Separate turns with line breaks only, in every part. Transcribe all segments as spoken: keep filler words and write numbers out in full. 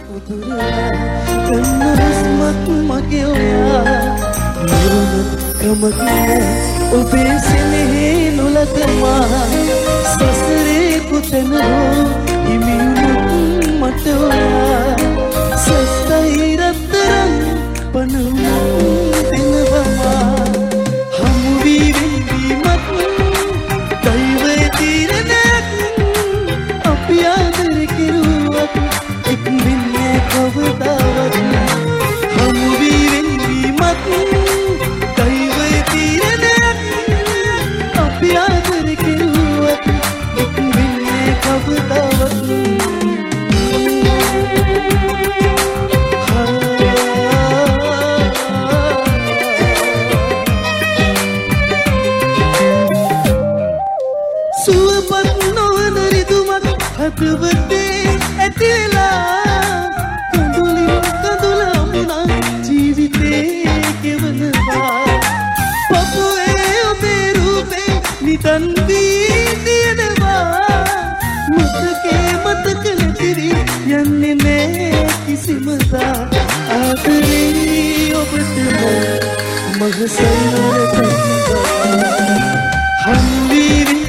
උතුරලා කන්නස්මත් මගේ ඔයා නිරුණත් කමකිය ඔබේ සෙනෙහි නොලතමා සසරේ කුතන හෝ හිමිවුණුත් මට ඔයා සස්තයි රත්තරන් පනමුත් දෙනවමා හමු වී වෙන්වීමත් දෛවය තීරණයක් අපි ආදර කෙරුවත් එක් වෙන්නේ කවදාවත් හමු වී වෙන්වීමත් දෛවය තීරණයක් අපි ආදර කෙරුවත් එක් වෙන්නේ කවදාවත් සුවපත් නොවන රිදුමක් හදවතේ ඇතිලා කඳුලින් කඳුල අමුණා ජීවිතේ ගෙවනවා පපුවේ ඔබේ රූපේ නිතන් වී තියෙනවා මතකේ මතක නැතිවි යන්නේ නෑ කිසිමදා ආදරේ ඔබට මගසල්වරට හම්බී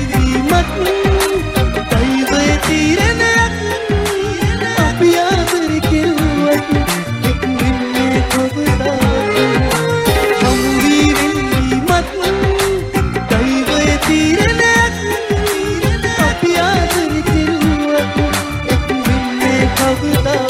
දෛවය තීරණයක් අපි ආදර කෙරුවත් එක් වෙන්නේ කවදාවත් හමු වී වෙන්වීමත් දෛවය තීරණයක් අපි ආදර කෙරුවත් එක් වෙන්නේ කවදාවත්